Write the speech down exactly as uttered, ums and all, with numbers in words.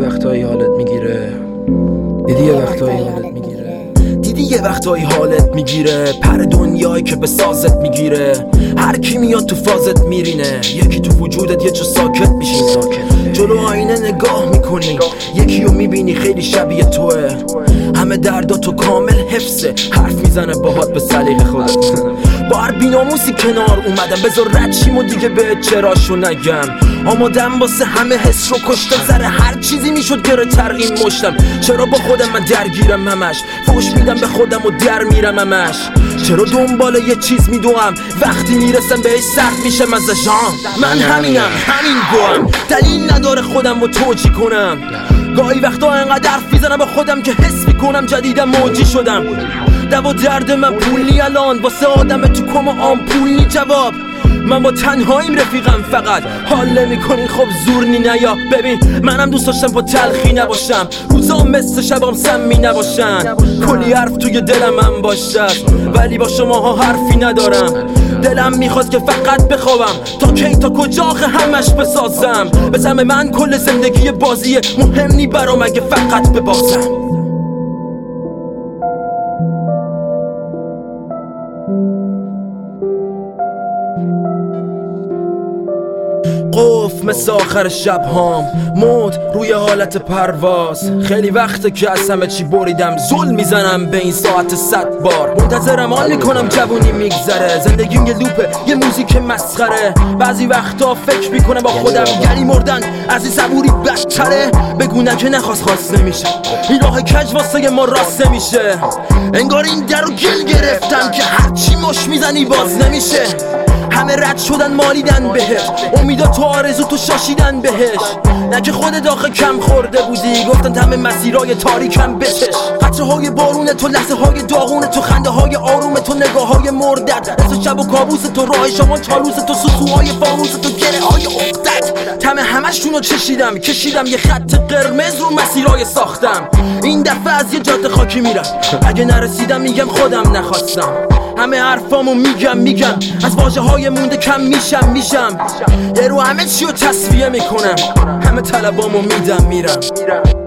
وقتایی حالت میگیره دیدی یه وقتایی حالت میگیره دیدی یه وقتایی حالت میگیره پر دنیایی که به سازت میگیره هر کی میاد تو فازت میرینه یکی تو وجودت یه چه ساکت میشین ساکت جلو آینه نگاه میکنی یکی رو میبینی خیلی شبیه توه همه درداتو کامل حفظه حرف میزنه باهات به سلیقه خودت با هر بیناموسی کنار اومدم بذار رد شیم و دیگه به چراشو نگم آمادم واسه همه حس رو کشته زره هر چیزی میشد گره ترقیم مشتم چرا با خودم من درگیرم همش فوش میدم به خودم و در میرم همش چرا دنبال یه چیز میدوام وقتی میرسم بهش سخت میشه مزشان من همینم همین گوام دلیل نداره خودم رو توجیه کنم گاهی وقتا انقدر حرف میزنم با خودم که حس میکنم جدیدم موجی شدم دوا درد من پول نی الان واسه آدم تو کم و آمپول نی جواب من با تنهاییم رفیقم فقط حال نمی کنین خب زور نی نیا ببین منم دوست داشتم با تلخی نباشم روزام مثل شبام سمی نباشن کلی حرف توی دلم هم باشه ولی با شماها حرفی ندارم دلم میخواد که فقط بخوابم تا کی تا کجا آخه همش بسازم بزم من کل زندگی بازیه مهم نی برام اگه فقط ببازم قف مثل آخر شب هام مود روی حالت پرواز خیلی وقته که از همه چی بریدم زل میزنم به این ساعت صد بار منتظرم حال میکنم جوونی میگذره زندگیم یه لوپه یه موزیک مسخره بعضی وقتا فکر میکنم با خودم یعنی مردن از این صبوری بدتره بگو نه که نخواست خواست نمیشه این راه کج واسه ما راست نمیشه انگار این در رو گل گرفتم که هرچی مش میزنی باز نمیشه همه رد شدن مالیدن بهش امیدا تو آرزو تو شاشیدن بهش نه که خودت آخه کم خورده بودی گفتن همه مسیرای تاریکم بچش قطره های بارون تو لحظه های داغون تو خنده های آروم تو نگاه های مردد نصف شب و کابوس تو راه شما چالوس تو سوسوهای فانوس تو گره های افتد تمه همشون رو چشیدم کشیدم یه خط قرمز رو مسیرای ساختم این دفعه از یه جاده خاکی میرم اگه نرسیدم میگم خودم نخواستم همه حرفامو میگم میگم از واژه های مونده کم میشم میشم یه رو همه چی رو تصفیه میکنم همه طلبامو میدم میرم